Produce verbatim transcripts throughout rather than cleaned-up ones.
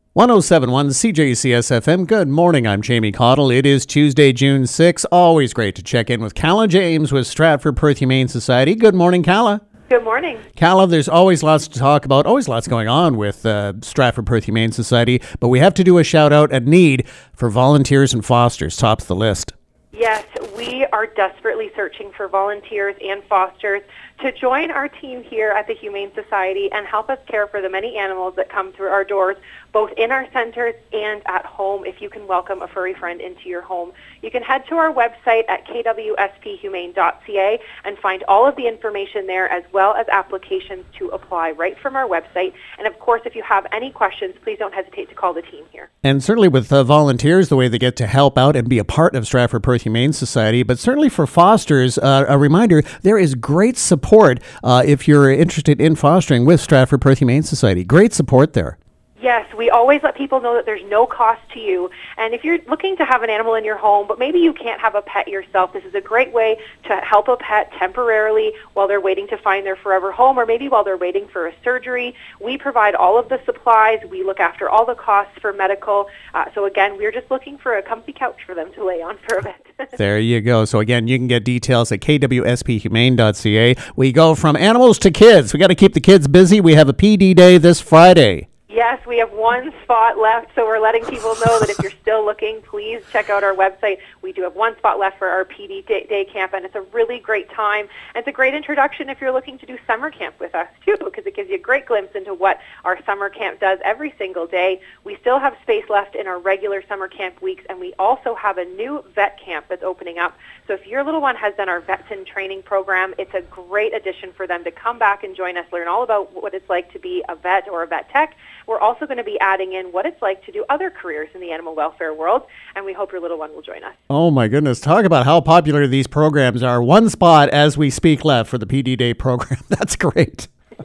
one oh seven point one C J C S F M. Good morning, I'm Jamie Cottle. It is Tuesday, June sixth. Always great to check in with Calla James with Stratford Perth Humane Society. Good morning, Calla. Good morning. Calla, there's always lots to talk about, always lots going on with uh, Stratford Perth Humane Society, but we have to do a shout out at need for volunteers and fosters. Tops the list. Yes, we are desperately searching for volunteers and fosters to join our team here at the Humane Society and help us care for the many animals that come through our doors, both in our centers and at home. If you can welcome a furry friend into your home, you can head to our website at k w s p humane dot c a and find all of the information there, as well as applications to apply right from our website. And of course, if you have any questions, please don't hesitate to call the team here. And certainly with uh, volunteers, the way they get to help out and be a part of Stratford Perth Humane Society, but certainly for fosters, uh, a reminder, there is great support uh, if you're interested in fostering with Stratford Perth Humane Society. Great support there. Yes, we always let people know that there's no cost to you. And if you're looking to have an animal in your home, but maybe you can't have a pet yourself, this is a great way to help a pet temporarily while they're waiting to find their forever home, or maybe while they're waiting for a surgery. We provide all of the supplies. We look after all the costs for medical. Uh, so again, we're just looking for a comfy couch for them to lay on for a bit. There you go. So again, you can get details at k w s p humane dot c a. We go from animals to kids. We got to keep the kids busy. We have a P D day this Friday. Yes, we have one spot left, so we're letting people know that if you're still looking, please check out our website. We do have one spot left for our P D Day, day camp, and it's a really great time. And it's a great introduction if you're looking to do summer camp with us, too, because it gives you a great glimpse into what our summer camp does every single day. We still have space left in our regular summer camp weeks, and we also have a new vet camp that's opening up. So if your little one has done our Vets in Training program, it's a great addition for them to come back and join us, learn all about what it's like to be a vet or a vet tech. We're also going to be adding in what it's like to do other careers in the animal welfare world, and we hope your little one will join us. Oh my goodness, talk about how popular these programs are. One spot as we speak left for the P D Day program. That's great.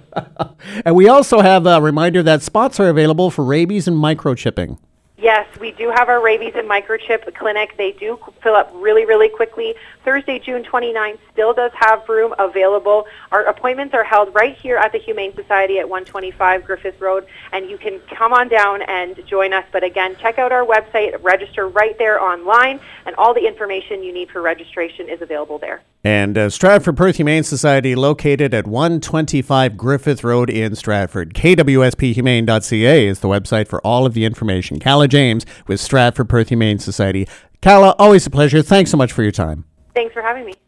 And we also have a reminder that spots are available for rabies and microchipping. Yes, we do have our rabies and microchip clinic. They do fill up really, really quickly. Thursday, June twenty-ninth, still does have room available. Our appointments are held right here at the Humane Society at one twenty-five Griffith Road, and you can come on down and join us. But again, check out our website, register right there online, and all the information you need for registration is available there. And uh, Stratford Perth Humane Society, located at one twenty-five Griffith Road in Stratford. k w s p humane dot c a is the website for all of the information. Calla James with Stratford Perth Humane Society. Calla, always a pleasure. Thanks so much for your time. Thanks for having me.